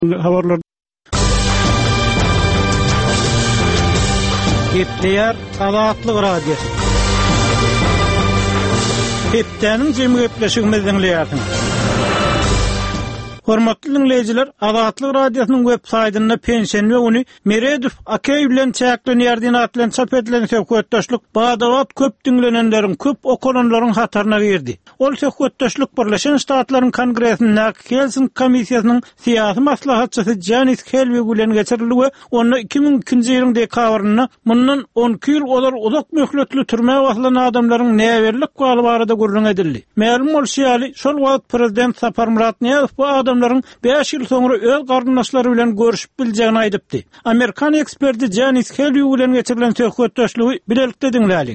habarlar Gepleyer Azatlyk Radiosu. Hepdeniň jemy gepleşigimizi dinleýärsiňiz. Hormatly dinleýijiler, Azatlyk Radiosynyň web saýtyna pensiýa güni Meredov Akay bilen çäklenýärdiň atlan çap edilen söhbetdaşlyk badawat köp dinlenenleriň, köp okunanlaryň hatarına girdi. Ol söhbetdaşlyk Birleşen Ştatlaryň Kongresinde Helsinki komissiýasynyň syýasy maslahatçysy Janis Helwig bilen geçirildi we onu 2002-nji ýylyň dekabrynda mundan 12 ýyl olar uzak möhletli türme wagtlanan adamlaryň näwerlik galy barada gurrun edildi. Ma'lum bolýarly, şol wagt prezident Sapar Muratniýazow bu adamlaryň 5 ýyl soňra öz garyndaşlary bilen görüşip biljegini aýdypdy. Amerikan eksperti Janis Helwig bilen geçirilen söhbetdaşlygy bilelikde dinläliň.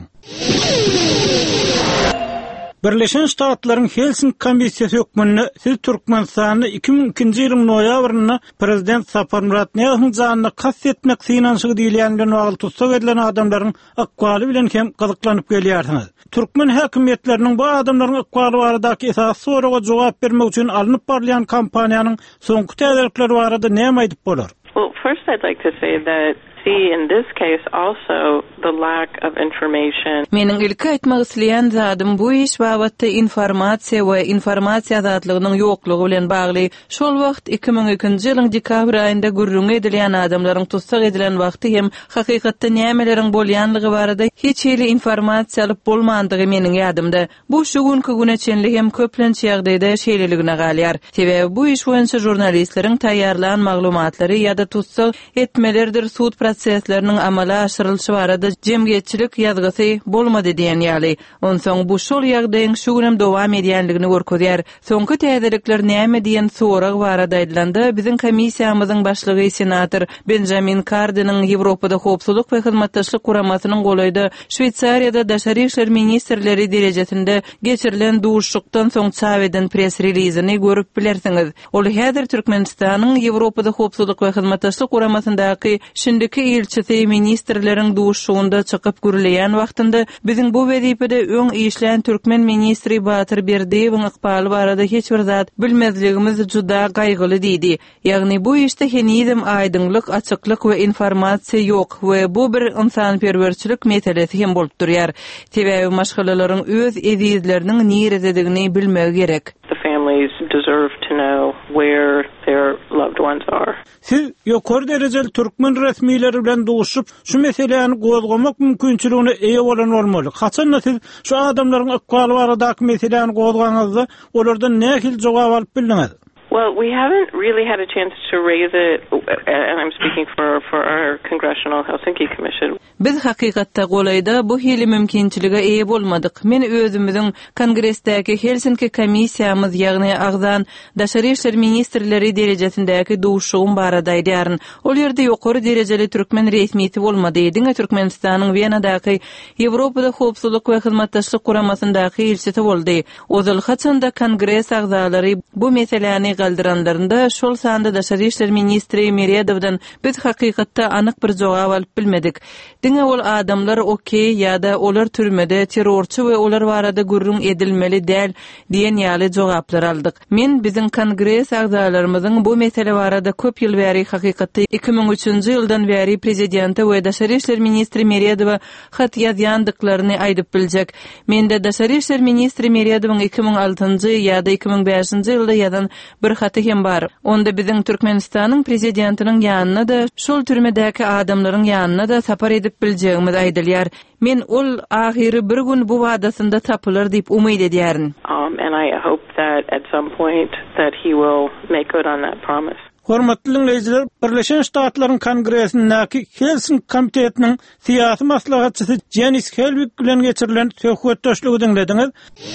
Birleşen Ştatlaryň Helsinki komissiýasy hökmünde siz Türkmenistany 2002-nji ýylyň noýabrynda prezident Sapar Muratniýazowyň janyna kast etmek synanşygy diýilýän bilen bagly tutsak edilen adamlaryň akwaly bilen hem gyzyklanyp gelýärsiňiz. Türkmen häkimetleriniň bu adamlaryň akwaly baradaky esas soraga jogap bermek üçin alınıp barlayan kampaniýanyň soňky täzelikleri barada näme aýdyp bolar? Well, first I'd like to say that in this case also the lack of information. Mening ilki aýtmak isleýän zadym bu iş babatda informasiýa we informasiýa azatlygynyň ýoklugy bilen bagly. Şol wagt 2002-nji ýylyň dekabr aýynda gurrun edilýän adamlaryň tutsak edilen wagty hem hakykatda nämeleriň bolýanlygy barada hiç hili informasiýa alyp bolmandygy meniň ýadymda. Bu şu günkü güneçenli hem köplençi ýagdaýda şeýleligine galýar. Sebäbi bu iş boýunça jurnalistleriň taýýarlanan maglumatlary ýa-da tutsak etmelerdir suud proseslerinin amala aşırılışı barada cemgiyetçilik ýazgysy bolmady diýen ýaly. Onsoň bu şol ýagdaýyň şu günem dowam edýänligini görkezýär. Soňky täzelikler näme diýen sorag barada aýdylanda biziň komissiýamyzyň başlygy senator Benjamin Carden'in Ýewropada howpsuzlyk we hyzmatdaşlyk guramasynyň golaýda Şweýçariýada daşary işler ministrleri derejesinde geçirilen duşlukdan soň çap eden press releaseini görüp bilersiňiz. Ol häzir Türkmenistanyň Ýewropada howpsuzlyk we hyzmatdaşlyk guramasyndaky şindiki ilçisi ministrleriň duşugunda çykyp gürleýän wagtynda biziň bu wezipede öň işleýän türkmen ministri Batyr Berdiýewiň ykbaly barada hiç bir zat bilmezligimiz juda gaýgyly diýdi. Ýagny bu işde henizem aýdynlyk, açyklyk we informasiýa ýok we bu bir insanperwerçilik meselesi hem bolup durýar. Sebäbi maşgalalaryň öz ezizleriniň nirededigini bilmek gerek. The families deserve to know where their loved ones are. Siz ýokary derejeli türkmen resmiýetleri bilen duşup şu meseleni gozgamak mümkinçiligine eýe bolan bolmaly. Haçan siz şu adamlaryň akwaly baradaky meseleni gozgaňyzda olardan nähil jogap alyp bildiňiz? Well, we haven't really had a chance to raise it, and I'm speaking for our Congressional Helsinki Commission. Biz hakykatda golayda bu hili mümkinçilige eýe bolmadyk. Men özümiziň Kongresdäki Helsinki komissiýamyz ýagny agzan daşary işler ministrleri derejesindäki duşugum barada aýdýaryn. Ol ýerde ýokary derejeli türkmen resmiýeti bolmady. Diňe Türkmenistanyň Wienadaky Ýewropada howpsuzlyk we hyzmatdaşlyk guramasyndaky ilçisi boldy. Ozal haçanda Kongres agzalary bu meseleni galdyranlarynda şol sanda daşary işler ministri Meredowdan biz hakykatda anyk bir jogap alyp bilmedik. Diňe ol adamlar okey ýa-da olar türmede terrorçy we olar barada gurrun edilmeli däl diýen ýaly jogaplar aldyk. Men biziň kongres agzalarymyzyň bu mesele barada köp ýyl bäri hakykatda 2003-nji ýyldan bäri prezidenti we daşary işler ministri Meredowa hat ýazýandyklaryny aýdyp biljek. Mende daşary işler ministri Meredowyň 2006-njy ýa-da 2005-nji ýylda ýazan bir haty hem bar. Onda biziň Türkmenistanyň prezidentiniň ýanyna da şol türmedäki adamlaryň ýanyna da sapar edip biljegimiz aýdylýar. Men ol ahyry bir gün bu wadasynda tapylar diýip umyt edýärin. And I hope that at some point that he will make good on that promise. Hormatly dinleýijiler, Birleşen Ştatlaryň Kongresindäki Helsinki komitetiniň syýasy maslahatçysy Janis Helwig bilen geçirilen söhbetdaşlygy dinlediňiz.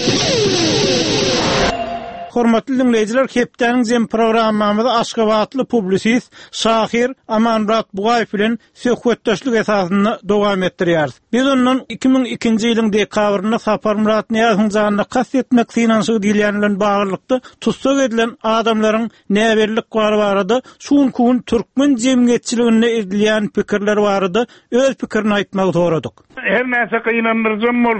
Hormatly dinleýijiler, hepdeniň jem programmamyzda Aşgabatly publisist Şahir Amanrat Bugaýew bilen söhbetdaşlyk esasyny dowam etdirýäris. Biz onuň 2002-nji ýylyň dekabrynda Sapar Muratniýazowyň janyna kast etmek synanşygy diýilýän bilen baglykda tutsak edilen adamlaryň näwerlik barada şunkun türkmen jemgyýetçiligine edilýän pikirler barada öz pikirini aýtmagy soradyk. Her näse gynandyrjam bolsa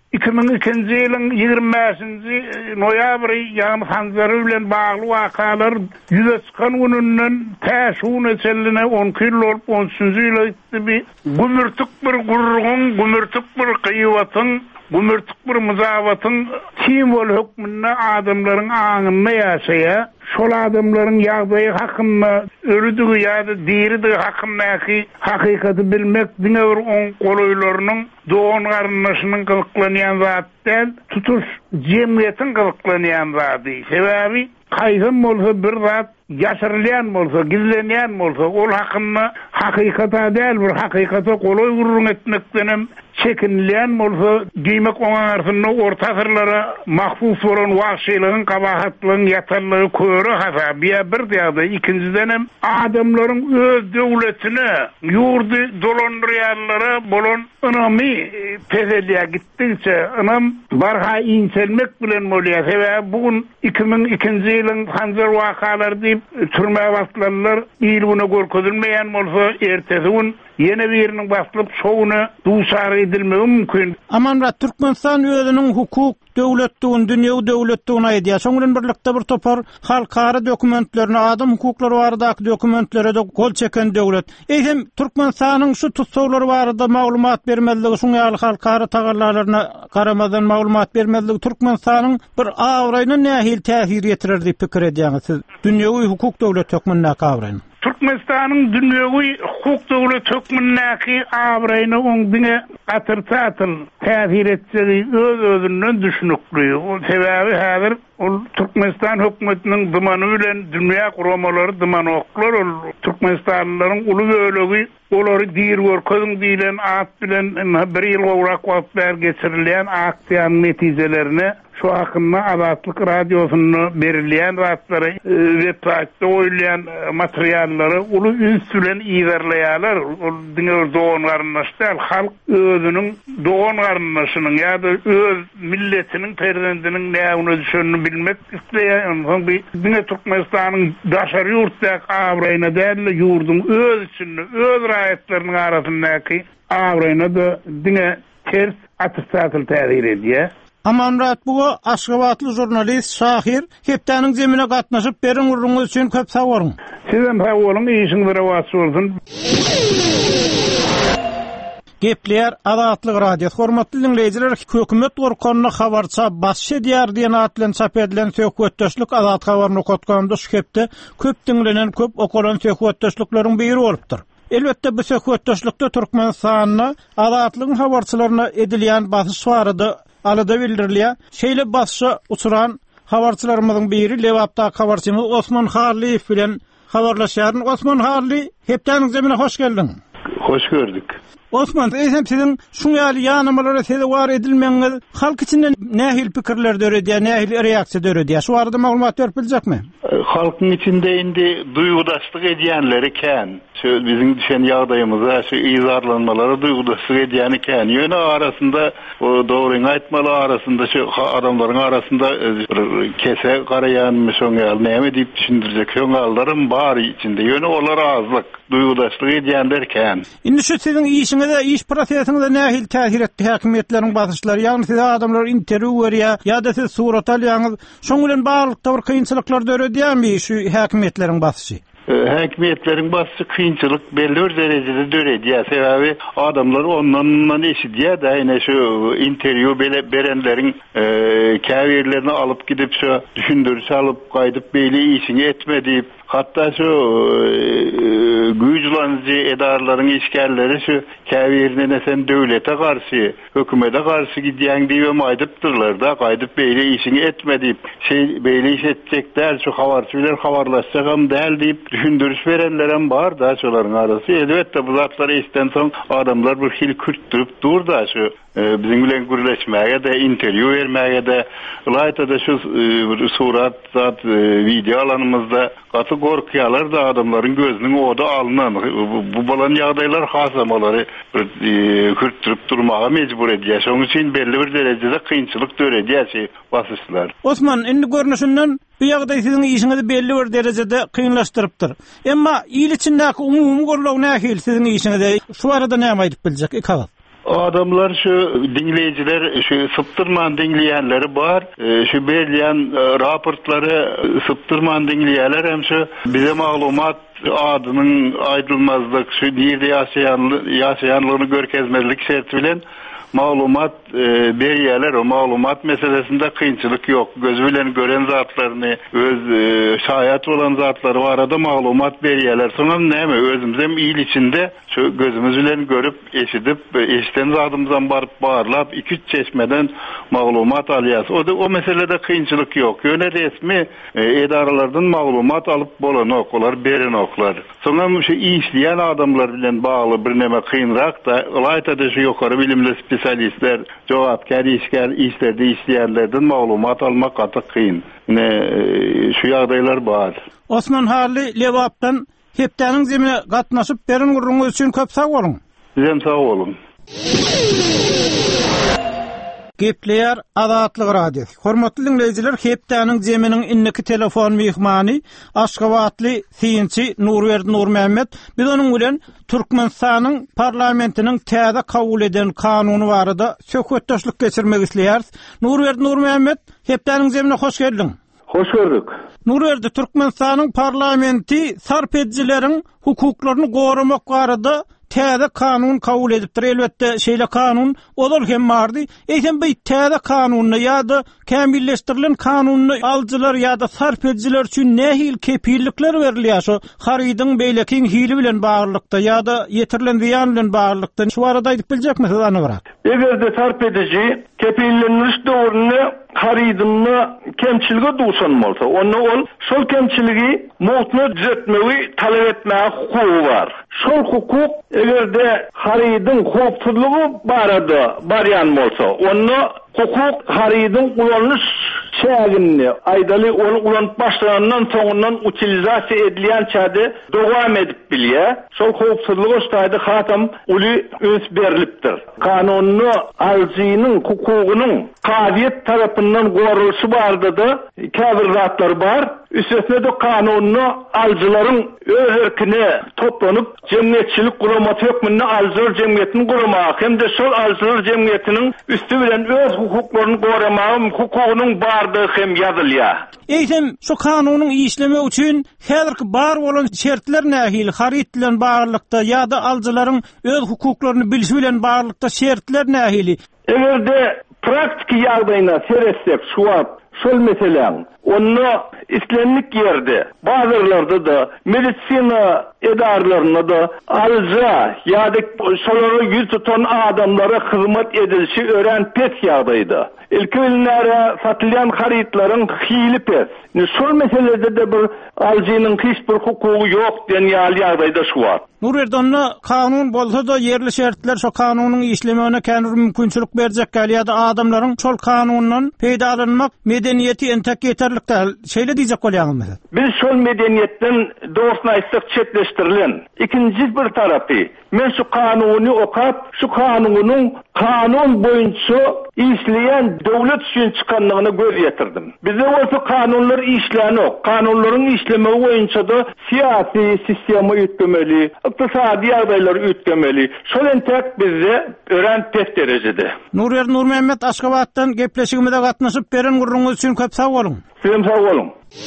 2002-nji ýylyň 25-nji noýabry ýa-ni hanzary bilen bagly wakalar ýüze çykan gününden täşuň eseline 10 kilo bolup 13-nji ýyly bir gümürtük bir gurrun, gümürtük bir kıywatyň, gümürtük bir muzawatyň simbol hökmünde adamlaryň aňynda ýaşaýa. Şol adamlaryň ýagdaýy hakynda ölüdigi ýa-da diridi hakyndaky hakykaty bilmek diňe bir oň golaýlarynyň doğan garynlaşynyň gylyklanýan zatdan tutuş jemgyýetiň gylyklanýan zady. Sebäbi kaýsym bolsa bir zat ýaşyrylýan bolsa, gizlenýän bolsa, ol hakynda hakykata däl bir hakykata golaý gurrun etmekden çekinilýän bolsa, diýmek oňa arasynda orta asyrlara mahfuz bolan wagşylygyň kabahatlygyň ýatanlygy köre hasabiýa bir diýdi. Ikinciden hem adamlaryň öz döwletine, ýurdy dolandyrýanlara bolan ynamy pezelýä gitdiňçe, ynam barha inselmek bilen bolýar. Sebäbi bugun 2002-nji ýylyň hanzar wakalary diýip türmäge baslanlar, ýylyna görkezilmeýän bolsa, ertesi gün yeni birinin basılıp şoğuna duşar edilmegi mümkün. Aman Türkmenistan özünün hukuk döwletdigini, dünýäwi döwletdigini aýdýar. Şoňdan birlikde bir topar halkara dokumentlerini, adam hukuklary baradaky dokumentlere de gol çeken döwlet. Eýsem Türkmenistanyň şu tutsawlary barada maglumat bermezligi, şoňa halkara tagarlaryna garamadan maglumat bermezligi Türkmenistanyň bir awraýyna nähil täsir ýetirer diýip pikir edýäňiz siz. Dünýäwi hukuk döwlet hökmüne awraýyny. Türkmenistan'ın dünyevi hukuk devlet hükmündeki avrayını ondine atır-tatıl tehir etseli öz-özünden düşünüklüğü. O sebebi hazır Türkmenistan hükümetinin dımanı ile dünya kuramaları dımanı oklar. Türkmenistanlıların ulu bölüğü oları dir görkezin diyen at bilen bir yıl olarak vakitler geçirilen aktiyan neticelerine şu hakkında Azatlık Radyosu'nu belirleyen rahatları websaytda oylayan materyalları ulu üstülen izarlayalar. Dünür doğan garınlaştı. Halk özünün doğan garınlaşının ya da öz milletinin perzendinin ne onu düşününü bilmek isteyen. Dünür Türkmenistan'ın daşarı yurtdak avrayına değerli yurdun öz içinde, öz rahiyetlerinin arasındaki avrayına da dünür ters atıştatıl tehir ediyor. Amanrat bu Aşgabatly jurnalist Şahir hepdäniň zemine gatnaşyp berin urruňyz üçin köp sag bolyň. Sizem sag bolyň, işiňiz rawat bolsun. Gepler Azatlyk Radio hormatly dinleýijiler, hökümet organına habarça başy diýär diýen atlan çap edilen söhbetdeşlik Azat habaryny okutganda şu hepde köp dinlenen, köp okulan söhbetdeşlikleriň biri bolupdyr. Elbette bu söhbetdeşlikde Türkmenistanyna Azatlygyň habarçylaryna edilýän basy barada alada bildirilýär. Şeýle basy uçuran habarçylarymyzyň biri Lewapda habarçymyz Osman Harliýew bilen habarlaşýar. Osman Harliýew, hepdäniň zemine hoş geldin. Hoş gördük. Osman, eýsem siziň şu ýaly ýanymalara sede war edilmeňiz halk içinde nähil pikirler döredýär, nähil reaksiýa döredýär. Şu arada maglumat berip biljekmi? Halkyň içinde indi duýgudaşlyk edýänleri kän. Bizim düşen ýagdaýymyza şu izarlanmalary duýgudaşlyk edýäni kän. Ýöne arasında o dogryny aýtmalar arasında şu adamlaryň arasında kese garaýanmy şoňa näme diýip düşündirjek ýöňallarym bar içinde. Ýöne olar azlyk duýgudaşlyk edýänler kän. Indi şu siziň işiňizde, iş prosesinde nähil täsir etdi häkimetleriň basyşlary? Ýagny siz adamlar interwiu berýär, ýa-da siz surat alýaňyz, şoň bilen bagly bir kynçylyklar döredýärmi şu häkimetleriň basyşy? Häkimetleriň basyşy kynçylyk belli bir derejede döredýär. Sebäbi adamlar ondan eşidýär da ýene şu interwiu berenleriň käbirlerini alyp gidip şu düşündürüş alyp gaýdyp beýle işini etme diýip, hatta şu güýjlanjy edarlaryň işgärleri şu käbirine sen döwlete garşy, hökümete garşy gidýän diýip aýdypdyrlar da, gaýdyp beýle işini etme diýip, beýle iş etjekler, şu habarçylar habarlaşjagam däl diýip düşündürüş verenler hem bar da şolaryň arasy. Elbetde bu zatları isten soň adamlar bir hil kürtdirip dur da şu bizim bilen gürleşmäge de interwiu bermäge de ýa-da şu surat zat video alanymyzda gaty gorkýarlar da adamlaryň gözüniň oda alynan. Bu bolan ýagdaýlar hasamalary kürtdirip durmaga mejbur edýär. Şoň üçin belli bir derejede kynçylyk döredýär basyşlar. Osman, indi görnüşinden bu ýagdaý siziň işiňizi belli bir derejede kynlaşdyrypdyr. Emma ýyl içindäki umumy gorlaw nähil siziň işiňizde? Şu arada näme aýdyp biljek? adamlar şu dinleyiciler şu sıptırman dinleyenleri var. Şu belirleyen raportları sıptırman dinleyenler hem şu bize malumat adının aydılmazlık şu nerede yaşayanlığını görkezmezlik şerti bilen malumat beriyeler o malumat meselesinde kıyınçılık yok. Gözüyle gören zatlarını öz şayet olan zatları var arada malumat beriyeler. Sonra ne mi özümüzden il içinde şu gözümüzle görüp eşitten zadımızdan barıp bağırlap 2-3 çeşmeden malumat alıyası. O meselede kıyınçılık yok. Öyle resmi edaralardan malumat alıp bolan oklar, beren oklar. Sonra şu işleyen adamlar bilen bağlı bir neme kıyınrak da olayta da şu yukarı bilimli spesyalistler, cevapkar işlerde işleyenlerden malumat almak katık kıyın. Şu yağdaylar var. Osman Harli Levap'tan heptäniň zemine gatnaşyp beren gurruňyz üçin köp sag bolun. Sizem sag bolun. Gepleýär Azatlyk radiosi. Hormatly dinleýijiler, heptäniň zeminiň inniki telefon mehmany Aşgabatly Syýynçy Nurberdi Nurmehmet. Biz onuň bilen Türkmenistanyň parlamentiniň täze kabul eden kanuny barada söhbetdeşlik geçirmek isleýäris. Nurberdi Nurmehmet, heptäniň zemine hoş geldiň. Hoş gördük. Nurberdi, Türkmenistanyň parlamenti sarpedjileriň hukuklaryny goramak barada täze kanun kabul edipdir. Elbette şeýle kanun olar hem bardy. Eýsem bu täze kanuny ýa-da kämilleşdirilen kanuny alçylar ýa-da sarpedjiler üçin nähil kepillikler berilýär? Şo haridyň beýlekiň hili bilen baglykda ýa-da ýetirilen ziýan bilen baglykda şu arada aýdyp biljekmisiz anygyrak? Egerde sarpedji kepilleniş döwrüne haridyny kemçiligi duýsan bolsa, onda ol şol kemçiligi mowtuna düzeltmegi talap etmäge hukugy bar. Şol hukuk egerde haridyň howpsuzlygy barada barýan bolsa, onda hukuk haridyň ulanýyş şägini aýdaly ulanıp başlanandan soňundan utilizasiýa edilýän çäde dowam edip bilýär. Şol howpsuzlygy ştaýda hatam uly öz berilipdir. Kanuny alçynyň hukugynyň kadyet tarapyndan gorulşy bardydy. Käbir zatlar bar. Üstesine de kanuny alçylaryň öz erkine toplanyp jemgyýetçilik guramaty hökmünde alçylar jemgyýetini guramagy hem de şol alçylar jemgyýetiniň üstü bilen öz hukuklaryny goramagy hukugynyň bardygy hem ýazylýar. Eýsem şu kanunyň işleme üçin häzirki bar bolan şertler nähili harit bilen baglykda ýa-da alçylaryň öz hukuklaryny bilişi bilen baglykda şertler nähili? Egerde praktik ýagdaýyna seretsek şu şol meseleň onu islenlik yerde bazılarında da medisina edarlarında da alca ýa-da şolary ýüz tutan adamlara hyzmat edilişi ören pes ýagdaýda. Ilkilnäre satylýan haritlaryň hili pes. Şol meselede de bir alcynyň hiç bir hukugy ýok diýen ýagdaýda şu bar. Nurerdanna kanun bolsa da yerli şertler şo kanunyň işlemegine käňir mümkinçilik berjek ýa-da adamlaryň şol kanundan peýdalanmak medeniýeti entek ýeterlik däl. Şeýle diýjek bolýarmy? Biz şol medeniýetden dogrusyny aýtsak çetleşdirilen ikinji bir tarapy. Men şu kanuny okap, şu kanunyň kanun boýunça işleýän döwlet üçin çykanlygyny göz ýetirdim. Bize bolsa kanunlar işlänok, kanunlaryň işlemegi boýunça da siýasy sistema ýetmeli, ykdysady ýagdaýlar ýetmeli. Şol entek bizde ören pes derejede. Nurberdi Nurmehmet, Aşgabatdan gepleşigimizde gatnaşyp beren gurruňyz üçin köp sag bolun. Sizem sag bolun.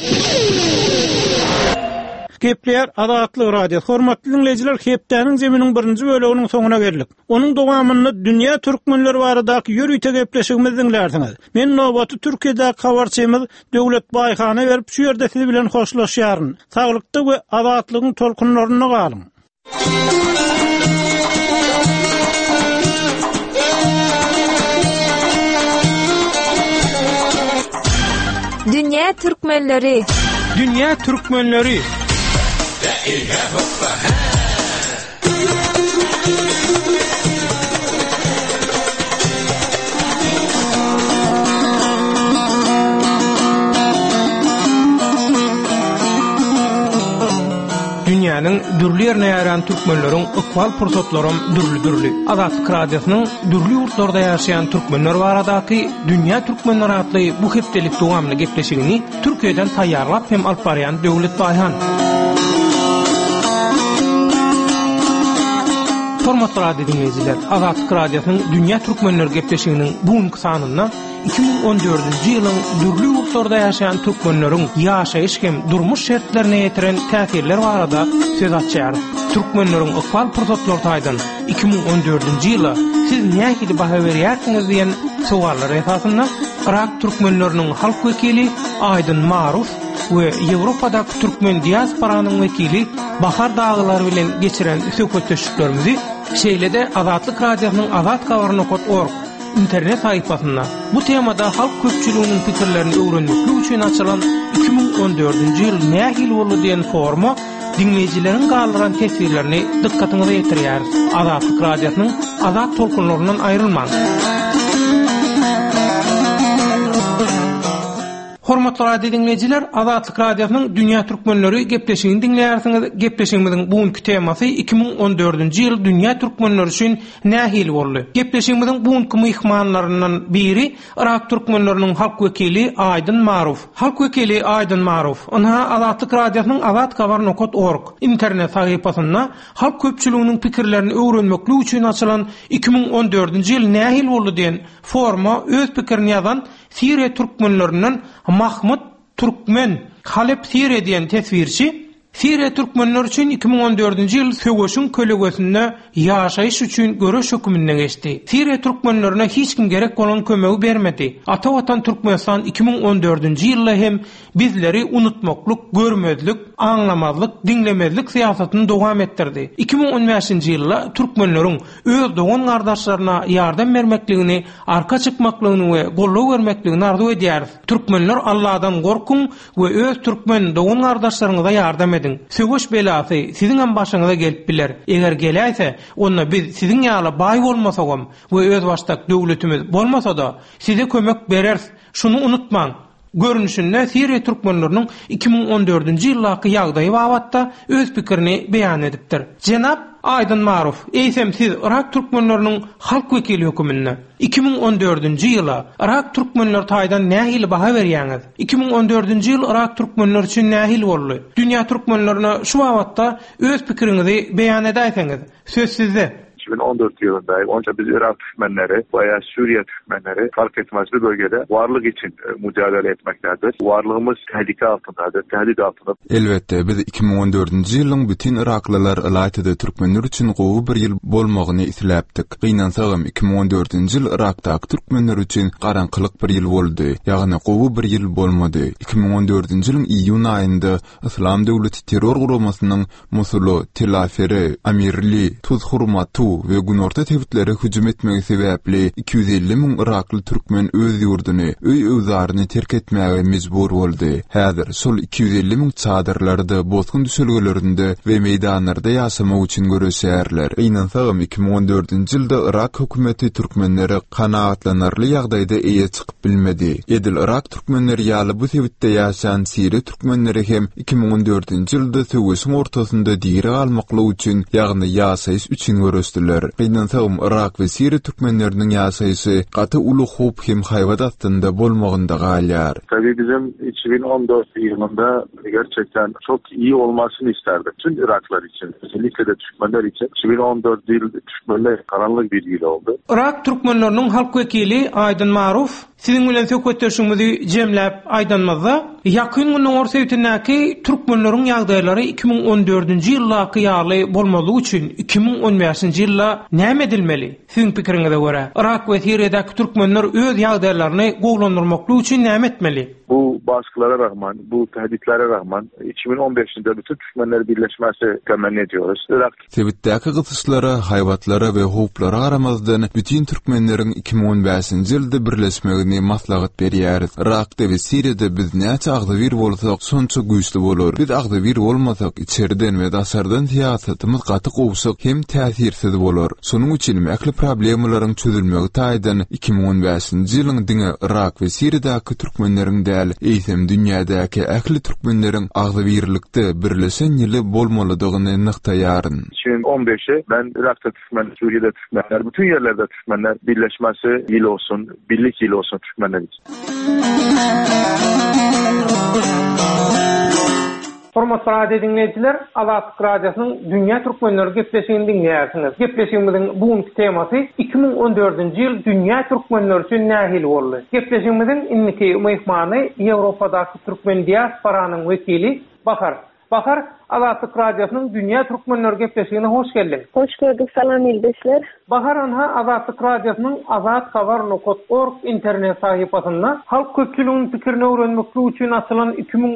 Gepleýär Azatlyk radiosi. Hormatly dinleýijiler, heptäniň zeminiň birinji böleginiň soňuna geldik. Onuň dowamyny dünýä türkmenleri baradaky ýürüýte gepleşigimizi dinlersiňiz. Men nobaty Türkiýede habarçymyz Döwlet Baýhany berip şu ýerde siz bilen hoşlaşýaryn. Saglykda we azatlygyň tolkunlaryna galyň. Dünýä türkmenleri. Dünýä türkmenleri. Dünýäniň dürli ýerine ýaran türkmenleriň ökwal pursatlarym dürli. Azatlyk radiosynyň dürli ýurtlarda ýaşaýan türkmenler baradaky Dünýä türkmenleri adly bu hepdelik dowamly gepleşigini Türkiýeden taýýarlap hem alyp barýan Döwlet Baýhan. Hormatly Hormatly radio dinleyijiler, Azatlyk Radiosynyň Dünýä Türkmenleri gepleşiginiň bugunky sanyna 2014-nji ýylyň dürli ýurtlarda ýaşaýan türkmenleriň ýaşaýyş hem durmuş şertlerine ýetiren täsirler barada söz açýar. Türkmenleriň ykbal pursatlar taýdan 2014-nji ýyla siz nähili baha berýärsiňiz diýen sowaller esasynda Irak türkmenleriniň halk wekili Aydyn Maruf we Ýewropada türkmen diasporanyň wekili Bahar Dağlary bilen geçiren söhbetleşiklerimizi şeýlede Azatlyk Radiosynyň azatkabarnokot.org internet sayfasynda bu temada halk köpçüliginiň pikirlerini öwrenmek üçin açylan 2014-nji ýyl nähil boldy diýen forma dinleýijileriň galyran tesirlerini dikkatyňize ýetirýär. Azatlyk Radiosynyň azat tolkunlaryndan aýrylmaň. Hormatly radio dinleyijiler, Azatlyk Radiosynyň Dünýä Türkmenleri gepleşigini dinleýärsiňiz. Gepleşigimiziň bugunky temasy 2014-nji ýyl Dünýä Türkmenleri üçin nähil boldy. Gepleşigimiziň bugunky myhmanlaryndan biri Irak türkmenleriniň halk wekili Aydyn Maruf. Halk wekili Aydyn Maruf, ona Azatlyk Radiosynyň azatkabarnokot.org internet sayfasynda halk köpçüliginiň pikirlerini öwrenmek üçin açylan 2014-nji ýyl nähil boldy diýen forma öz pikirini ýazan Siriýa türkmenlerinden Mahmud Türkmen Halep Siriýa diýen tesvirçi Siriýa türkmenleri üçin 2014-nji ýyl söwüşiň kölegesinde ýaşaýyş üçin göreş hökmünden geçdi. Siriýa türkmenlerine hiç kim gerek bolan kömegi bermedi. Ata watan Türkmenistan 2014-nji ýylda hem bizleri unutmaklyk, görmezlik, aňlamazlyk, dinlemezlik siýasatyny dowam etdirdi. 2015-nji ýylda türkmenleriň öz dogan gardaşlaryna ýardam bermekligini, arka çykmaklygyny we gollaw bermekligini arzu edýär. Türkmenler Allahdan gorkun we öz türkmen dogan gardaşlaryňyza ýardam Söwüş belasy siziň hem başyňyza gelip biler. Eger gelýärse, onda biz siziň ýaly baý bolmasagam we öz başdak döwletimiz bolmasa-da size kömek berers. Şunu unutmaň. Görünüşinde Siriýa türkmenleriniň 2014-nji ýyldaky ýagdaýy babatda öz pikirini beýan edipdir. Jenap Aydyn Maruf, eýsem siz Irak türkmenleriniň halk wekili höküminde 2014-nji ýyla Irak türkmenleri taýdan nähili baha berýäňiz? 2014-nji ýyl Irak türkmenleri üçin nähil boldy? Dünýä türkmenlerine şu babatda öz pikiriňizi beýan edäýseňiz, söz sizde. 2014 yılında onca biz Irak Türkmenleri veya Suriye Türkmenleri fark etmez bir bölgede varlık için mücadele etmektedir. Varlığımız tehlike altındadır, tehdit altında. Elbette biz 2014-nji ýylyň bütün Iraklylar Ilaytyda Türkmenler için gowy bir ýyl bolmagyny isläpdik. Gynansagyň 2014-nji ýyl Irakdaky Türkmenler için garanqylyk bir ýyl boldy. Ýagny gowy bir ýyl bolmady. 2014-nji ýylyň iýun aýynda Islam döwleti terror guramasynyň Musuly, Tel Aferi, Amirli, Tuzhurmatu we Günorta tewitleri hüjüm etmegi sebäpli 250 000 Irakly türkmen öz ýurduny, öýüzaryny terk etmäge mejbur boldy. Häzir şol 250 000 çadyrlarda, bozgun düşelgelerinde we meýdanlarda ýaşamak üçin göreşýärler. Ynansagyň 2014-nji ýylda Irak hökümeti türkmenleri kanaatlanarly ýagdaýda eýe çykyp bilmedi. Edil Irak türkmenleri ýaly bu tewitde ýaşaýan Siriýa türkmenleri hem 2014-nji ýylda söwüşiň ortasynda diýre almakly üçin, ýagny ýaşaýyş üçin göreşdiler. Gynansagyň Irak we Siriýa türkmenleriniň ýaşaýyşy gaty uly hop hem haýbat astynda bolmagynda galýar. Tabii bizim 2014 yılında gerçekten çok iyi olmasını isterdik. Tüm Iraklar için, özellikle de Türkmenler için 2014 yıl Türkmenler karanlık bir yıl oldu. Irak türkmenleriniň halk wekili Aydyn Maruf siziň bilen söhbetleşigimizi jemläp aýdanmazda ýakyn günüň ortaýyndäki türkmenleriň ýagdaýlary 2014-nji ýyldaky ýaly bolmalygy üçin 2015-nji ýylda näme edilmeli? Siziň pikiriňize görä, Irak we Siriýadaky türkmenler öz ýagdaýlaryny gowlandyrmakly üçin näme etmeli? Bu baskılara rağmen, bu tehditlere rağmen 2015'de bütün Türkmenler birleşmesi temenni ediyoruz. Tebitdäki gysyşlara, haýbatlara we howplara garamazdan bütün Türkmenleriň 2015-nji ýylda birleşmegini maslahat berýäris. Irakda we Siriýada biz näçe agdawir bolsak, şonça güýçli bolar. Biz agdawir bolmasak, içeriden we daşardan siýasatymyz gaty gowşak hem täsirsiz bolar. Şonuň üçin mäkli problemlaryň çözülmegi taýdan 2015-nji ýylyň diňe Irak we Siriýadaky türkmenleriň eýsem dünýädäki ähli türkmenleriň agdawirlikde birleşen ýyly bolmalydygyny nyktaýaryn. 2015'e ben Irak'ta Türkmen, Suriye'de Türkmenler, bütün yerlerde Türkmenler birleşmesi yıl olsun, birlik yıl olsun Türkmenler için. Hormatly radio dinleyijiler, Azatlyk Radiosynyň Dünya Türkmenleri gepleşigini dinleýärsiňiz. Gepleşigimiziň bugünkü temasy 2014-nji ýyl Dünya Türkmenleri üçin nähili boldy. Gepleşigimiziň inniki mehmany Ýewropadaky türkmen diasporanyň wekili Bahar, Azatlyk Radiosynyň Dünya Türkmenleri gepleşigine hoş geldin. Hoş gördük, salam ildeşler. Bahar anha Azatlyk Radiosynyň azathabar.org internet sayfasynda halk köpçüliginiň pikirini öwrenmek üçin açylan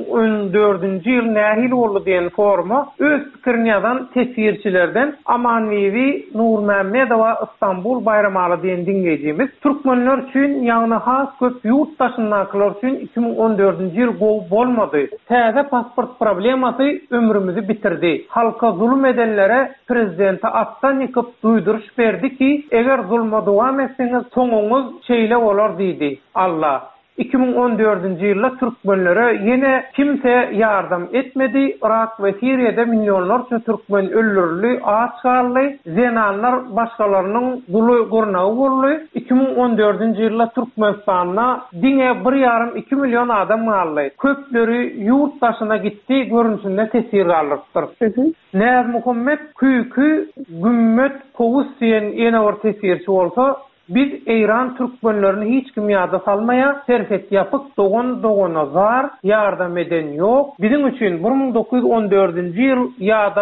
2014-nji ýyl nähili boldy diýen foruma öz pikirini ýazan tesirçilerden Amanwewi Nurmammedowa Istanbul Bayramaly diýen dinleýijimiz türkmenler üçin ýagny has köp ýurtdaşyndakylar üçin 2014-nji ýyl gowy bolmady. Täze pasport problemasy ömrümüzi bitirdi. Halka zulüm edenlere prezidenti attan yıkıp duyduruş verdi ki eğer zulma devam etseniz sonuňuz şeýle bolar diýdi. Allah 2014-nji ýylda türkmenlere ýene kimse ýardam etmedi. Irak we Siriýede milyonlarça türkmen öldürüldü, aç galdy, zenanlar başgalarynyň duly gurnagy boldy. 2014-nji ýylda Türkmenistanda diňe 1,5-2 milyon adam galdy. Köpleri ýurtdaşyna gitdi, görünüşinde tesir galdyr. Näz Muhammed Küykü Gümmet Kovus diýen ýene bir tesirçi bolsa, biz İran Türkmenlerini hiç kim ýada salmaya, serhet yapıp dogon zar, yardım eden yok. Bizim için 1914-nji ýyl ýa-da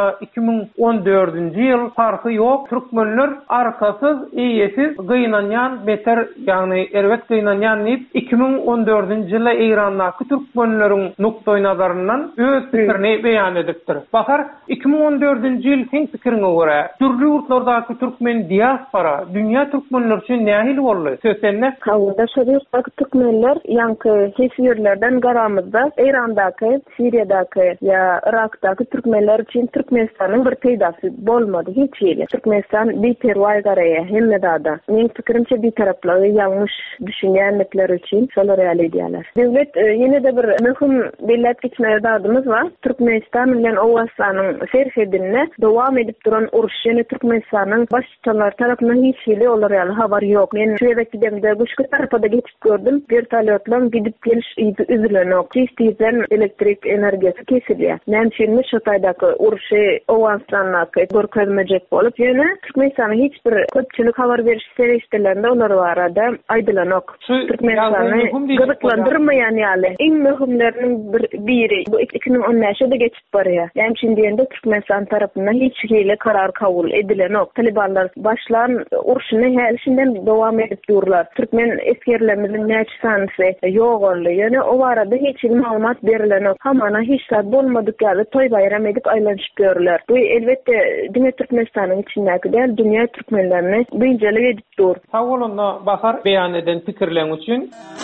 2014-nji ýyl farky yok. Türkmenler arkasız, iýesiz, gynanýan, beter, ýagny erwet gynanýan diýip 2014-nji ýylda İrandaky türkmenleriň nukta nazaryndan öz pikirini beýan edipdir. Bahar 2014-nji ýyl sen pikiriňe görä, türlü ýurtlardaky türkmen diaspora, dünýä türkmenleri nähili boldy? Söýsende hawada şeýle türkmenler ýanky kesirlerden garamyzda Eýrandaky, Siriýadaky ýa Irakdaky türkmenler üçin Türkmenistanyň bir peýdasy bolmady hiç ýere. Türkmenistan beperway garaýa hemme dada. Meň pikirimçe bir taraply ýalňyş düşünýänlikler üçin şolar ýaly. Döwlet ýene de bir möhüm millet geçmeye dadymyz var. Türkmenistan bilen Owastanyň serhedine dowam edip duran uruş ýene Türkmenistanyň başçylar tarapyndan hiç ýere olar ýaly habar yok. Men şu gidemde güçlü tarafa geçip gördüm. Vertolyotla gidip geliş üzülenok. Çiftizden elektrik enerjisi kesilýär. Näme şu taýdaky uruşy Owanslannaky görkezmejek bolup ýene Türkmenistanyň hiç bir köpçülik habar beriş serişlerinde olar barada aýdylanok. Türkmenistany gyzyklandyrmaýan ýaly. Iň möhümleriniň biri bu 2015-de geçip barýar. Ýani şindiýende Türkmenistan tarapyndan hiç ýyly karar kabul edilenok. Talibanlar başlan uruşyny hälinden dowam edip durlar. Türkmen eskerlerimiň näçe sanyny ýok boldy. Ýani o barada hiç maglumat berilenok. Hamana hiç zat bolmadyk ýaly toý bayram edip aýlanyşyp görürler. Bu elbetde diňe Türkmenistanyň içindäki däl dünýä türkmenlerini birinjelik edip dur. Sag bolanda Bahar beýan eden pikirleň üçin.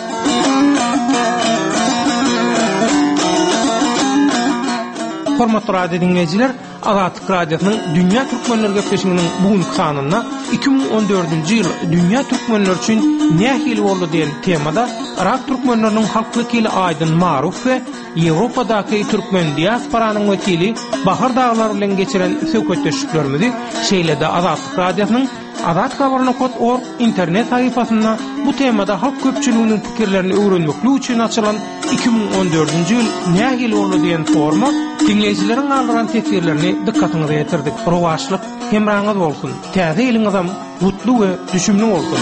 Hormatly radio dinleyijiler, Azatlyk Radiosynyň Dünya Türkmenleri gepleşiginiň bugünkü sanyna 2014-nji ýyl Dünya Türkmenleri üçin nähili boldy diýen temada Irak türkmenleriniň halk wekili Aydyn Maruf we Ýewropadaky türkmen diasporanyň wekili Bahar daglar bilen geçiren söhbetleşiklerimizi şeýlede Azatlyk Radiosynyň azathabar.org internet sayfasynda bu temada halk köpçüliginiň pikirlerini öwrenmekli üçin açylan 2014-nji ýyl nähili boldy diýen foruma dinleýijileriň aldyran tesirlerini dikkatiňize ýetirdik. Rowaçlyk hemraňyz bolsun. Täze ýylyňyzam gutly we düşümli bolsun.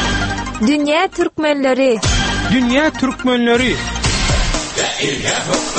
Dünya Türkmenleri. Dünya Türkmenleri.